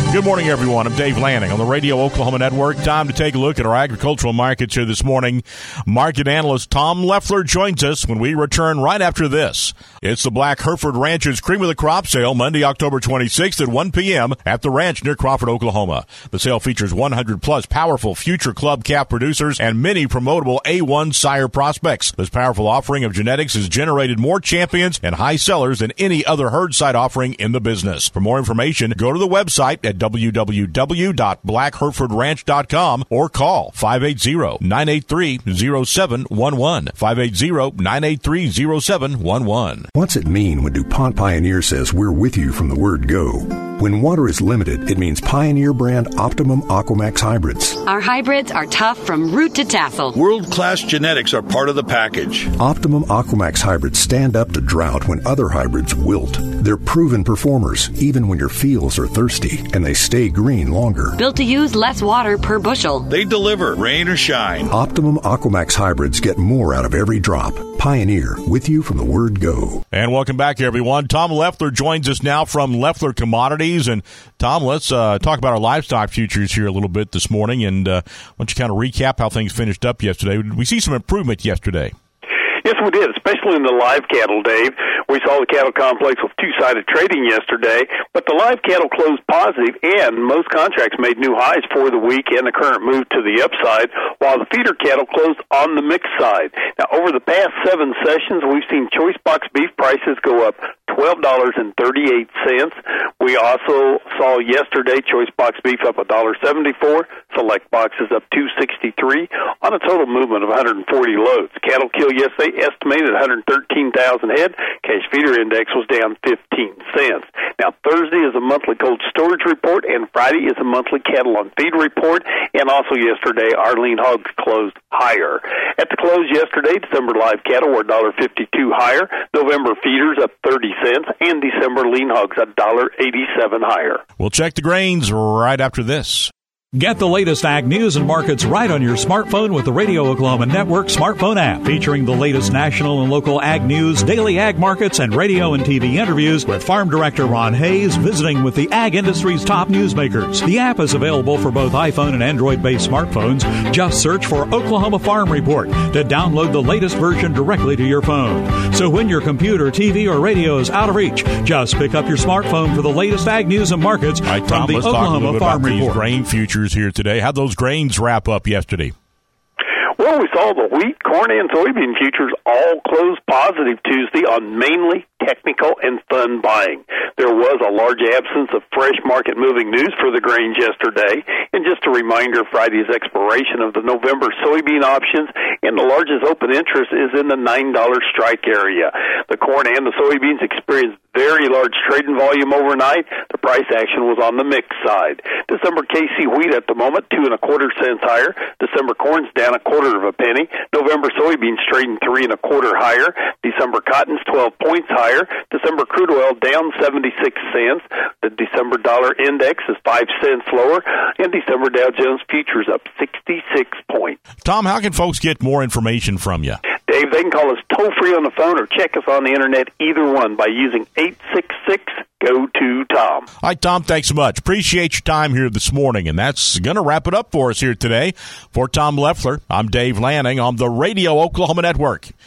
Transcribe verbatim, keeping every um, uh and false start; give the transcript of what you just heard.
Good morning, everyone. I'm Dave Lanning on the Radio Oklahoma Network. Time to take a look at our agricultural markets here this morning. Market analyst Tom Leffler joins us when we return right after this. It's the Black Hereford Ranch's Cream of the Crop sale, Monday, October twenty-sixth at one p.m. at the ranch near Crawford, Oklahoma. The sale features one hundred plus powerful future club calf producers and many promotable A one sire prospects. This powerful offering of genetics has generated more champions and high sellers than any other herd side offering in the business. For more information, go to the website at w w w dot black hereford ranch dot com or call five eight zero, nine eight three, zero seven one one, five eight zero, nine eight three, zero seven one one. What's it mean when DuPont Pioneer says we're with you from the word go? When water is limited, it means Pioneer brand Optimum Aquamax hybrids. Our hybrids are tough from root to tassel. World-class genetics are part of the package. Optimum Aquamax hybrids stand up to drought when other hybrids wilt. They're proven performers, even when your fields are thirsty, and they stay green longer. Built to use less water per bushel. They deliver, rain or shine. Optimum Aquamax hybrids get more out of every drop. Pioneer, with you from the word go. And welcome back, everyone. Tom Leffler joins us now from Leffler Commodities. And, Tom, let's uh, talk about our livestock futures here a little bit this morning. And uh, why don't you kind of recap how things finished up yesterday? We see some improvement yesterday. Yes, we did, especially in the live cattle, Dave. We saw the cattle complex with two-sided trading yesterday, but the live cattle closed positive, and most contracts made new highs for the week and the current move to the upside, while the feeder cattle closed on the mixed side. Now, over the past seven sessions, we've seen choice box beef prices go up twelve dollars and thirty-eight cents. We also saw yesterday choice box beef up one dollar and seventy-four cents, select boxes up two dollars and sixty-three cents on a total movement of one hundred forty loads. Cattle kill yesterday estimated one hundred thirteen thousand head. Cash feeder index was down fifteen cents. Now, Thursday is a monthly cold storage report, and Friday is a monthly cattle on feed report. And also yesterday, our lean hogs closed higher. At the close yesterday, December live cattle were one dollar and fifty-two cents higher. November feeders up thirty cents, and December lean hogs one dollar and eighty-seven cents higher. We'll check the grains right after this. Get the latest ag news and markets right on your smartphone with the Radio Oklahoma Network smartphone app, featuring the latest national and local ag news, daily ag markets, and radio and T V interviews with Farm Director Ron Hayes visiting with the ag industry's top newsmakers. The app is available for both iPhone and Android-based smartphones. Just search for Oklahoma Farm Report to download the latest version directly to your phone. So when your computer, T V, or radio is out of reach, just pick up your smartphone for the latest ag news and markets right, from Tom, the let's Oklahoma talk a Farm about Report. These grain futures here today. How'd those grains wrap up yesterday? Well, we saw the wheat, corn, and soybean futures all close positive Tuesday on mainly technical and fun buying. There was a large absence of fresh market-moving news for the grains yesterday. And just a reminder, Friday's expiration of the November soybean options, and the largest open interest is in the nine dollar strike area. The corn and the soybeans experienced very large trading volume overnight. The price action was on the mixed side. December K C wheat at the moment, two and a quarter cents higher. December corn's down a quarter of a penny. November soybeans trading three and a quarter higher. December cotton's twelve points higher. December crude oil down seventy-six cents. The December dollar index is five cents lower. And December Dow Jones futures up sixty-six points. Tom, how can folks get more information from you? Dave, they can call us toll-free on the phone or check us on the internet, either one, by using eight six six, G O to Tom. All right, Tom, thanks so much. Appreciate your time here this morning, and that's going to wrap it up for us here today. For Tom Leffler, I'm Dave Lanning on the Radio Oklahoma Network.